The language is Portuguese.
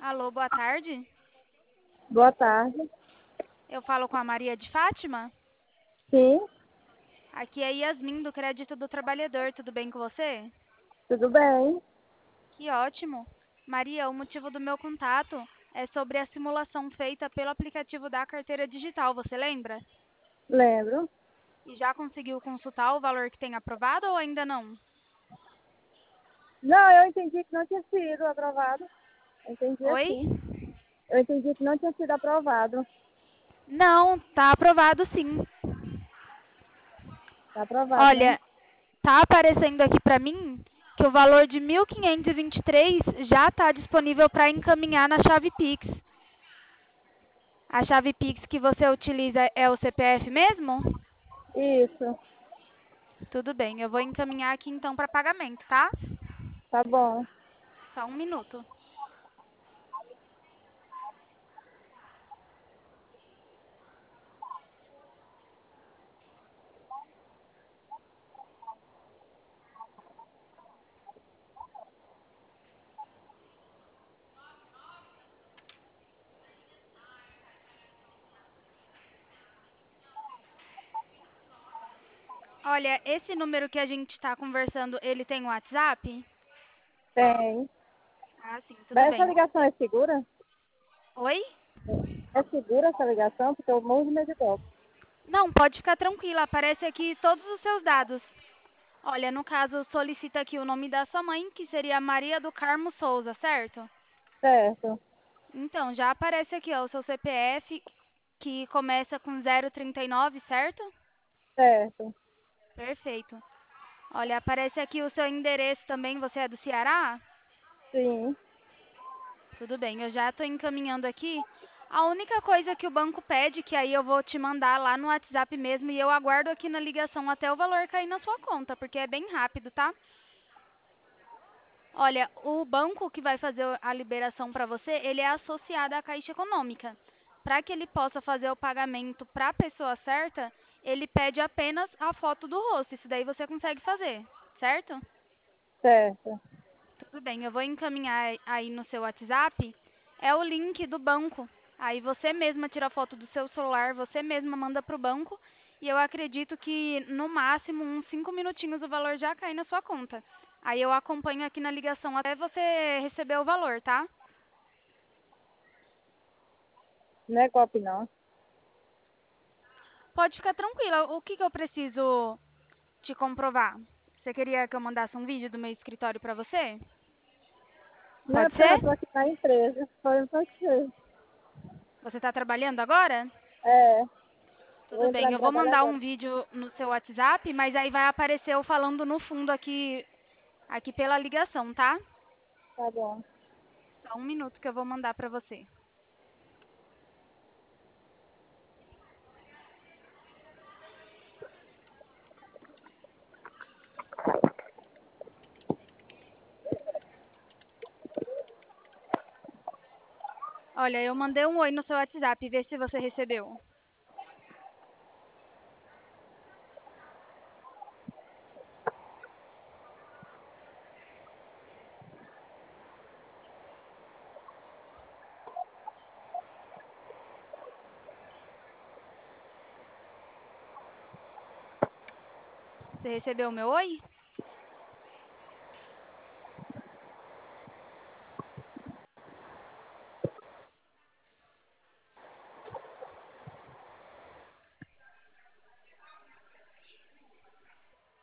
Alô, boa tarde. Boa tarde. Eu falo com a Maria de Fátima. Sim, Aqui é Yasmin do Crédito do Trabalhador. Tudo bem com você? tudo bem? Que ótimo. Maria, o motivo do meu contato é sobre a simulação feita pelo aplicativo da carteira digital. Você lembra? Lembro. E já conseguiu consultar o valor que tem aprovado ou ainda não? Não, eu entendi que não tinha sido aprovado. Eu entendi Oi? assim. Eu entendi que não tinha sido aprovado. Não, tá aprovado sim. Está aprovado, né? Olha, tá aparecendo aqui para mim que o valor de 1.523 já está disponível para encaminhar na chave Pix. A chave Pix que você utiliza é o CPF mesmo? Isso, Tudo bem, eu vou encaminhar aqui então para pagamento, tá? tá bom. Só um minuto. Olha, esse número que a gente está conversando, ele tem WhatsApp? Tem. Ah, sim, tudo Essa bem. ligação é segura? Oi? É segura essa ligação? Porque eu morro de medo de golpe. Não, pode ficar tranquila, aparece aqui todos os seus dados. Olha, no caso, solicita aqui o nome da sua mãe, que seria Maria do Carmo Souza, certo? Certo, Então, já aparece aqui, ó, o seu CPF, que começa com 039, certo? certo. Perfeito. Olha, aparece aqui o seu endereço também, você é do Ceará? Sim, Tudo bem, eu já estou encaminhando aqui. A única coisa que o banco pede, que aí eu vou te mandar lá no WhatsApp mesmo, e eu aguardo aqui na ligação até o valor cair na sua conta, porque é bem rápido, tá? Olha, o banco que vai fazer a liberação para você, ele é associado à Caixa Econômica. Para que ele possa fazer o pagamento para a pessoa certa, ele pede apenas a foto do rosto. Isso daí você consegue fazer, certo? certo. Tudo bem, eu vou encaminhar aí no seu WhatsApp. É o link do banco. Aí você mesma tira a foto do seu celular, você mesma manda para o banco. E eu acredito que no máximo uns 5 minutinhos o valor já cai na sua conta. Aí eu acompanho aqui na ligação até você receber o valor, tá? Não é golpe, não. Pode ficar tranquila. O que eu preciso te comprovar? Você queria que eu mandasse um vídeo do meu escritório para você? Não é Pode porque eu já ser? estou aqui na empresa. Foi pra quê? Você está trabalhando agora? É, eu vou Tudo bem, entrar no eu vou trabalho mandar agora. um vídeo no seu WhatsApp, mas aí vai aparecer eu falando no fundo aqui pela ligação, tá? Tá bom. Só um minuto que eu vou mandar pra você. Olha, eu mandei um oi no seu WhatsApp, vê se você recebeu. Você recebeu o meu oi?